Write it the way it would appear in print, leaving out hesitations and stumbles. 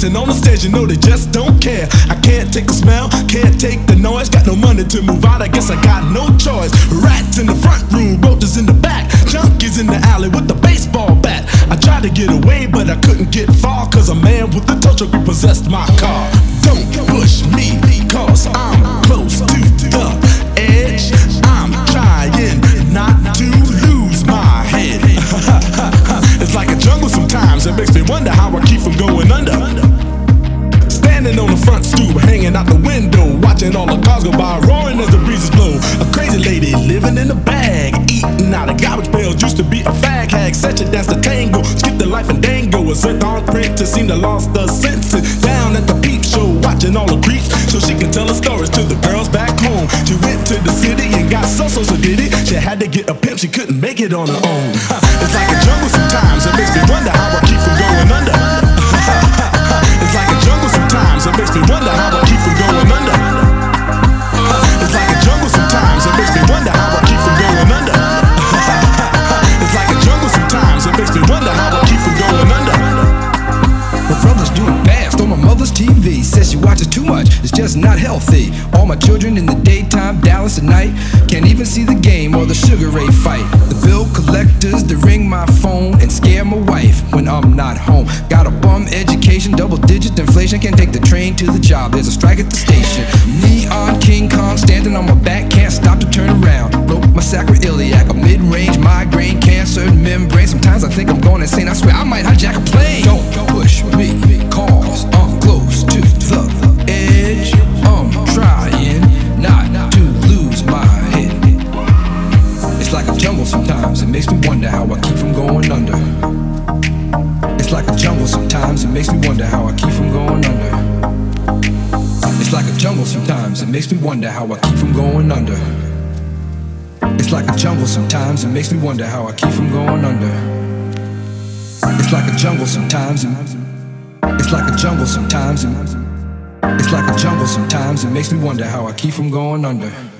dancing on the stage, you know they just don't care. I can't take the smell, can't take the noise. Got no money to move out, I guess I got no choice. Rats in the front room, roaches in the back, junkies in the alley with the baseball bat. I tried to get away, but I couldn't get far, cause a man with a tow truck repossessed my car. Don't push me, cause I'm close to the edge. I'm trying not to lose my head. It's like a jungle sometimes, it makes me wonder how I keep from going under. Standing on the front stoop, hanging out the window, watching all the cars go by, roaring as the breezes blow. A crazy lady living in a bag, eating out of garbage pails, used to be a fag hag, such a dance to tango, skip the life and dango. A zircon princess seemed to lost her senses, down at the peep show, watching all the creeps, so she can tell her stories to the girls back home. She went to the city and got so did it. She had to get a pimp, she couldn't make it on her own. It's like a jungle sometimes, it makes me wonder how I keep from going under. It's like a jungle sometimes, it makes me wonder how I keep from going under. It's like a jungle sometimes, it makes me wonder how I keep from going under. It's like a jungle sometimes, it makes me wonder how I keep from going under. My brother's doing fast on my mother's TV. Says she watches too much, it's just not healthy. All my children in the daytime, Dallas at night. Can't even see the game or the Sugar Ray fight. The bill collectors, they ring my phone and scare my wife when I'm not home. Got a bum education, double-digit inflation. Can't take the train to the job, there's a strike at the station. Neon King Kong standing on my back, can't stop to turn around. Broke my sacroiliac, a mid-range migraine, cancer membrane. Sometimes I think I'm going insane, I swear I might hijack a plane. Don't push me, cause I'm close to the edge. I'm trying not to lose my head. It's like a jungle sometimes, it makes me wonder how I keep from going under. It's like a jungle sometimes, it makes me wonder how I keep from going under. It's like a jungle sometimes, it makes me wonder how I keep from going under. It's like a jungle sometimes, it makes me wonder how I keep from going under. It's like a jungle sometimes, it's like a jungle sometimes, it's like a jungle sometimes, it makes me wonder how I keep from going under.